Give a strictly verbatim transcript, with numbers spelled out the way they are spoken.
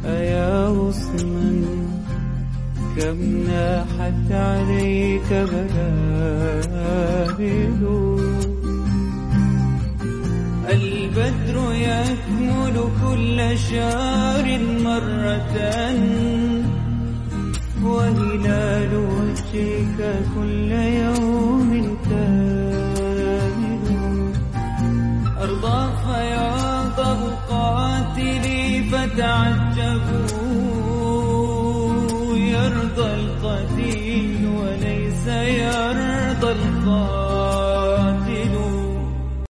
أيا غصنا كم ناحت عليك بلابل، البدر يكمل كل شهر مرة، وهلال وجهك كل يوم كامل. أرضى فياض قاتلي فتعجبوا، يرضى القتيل وليس يرضى القاتل.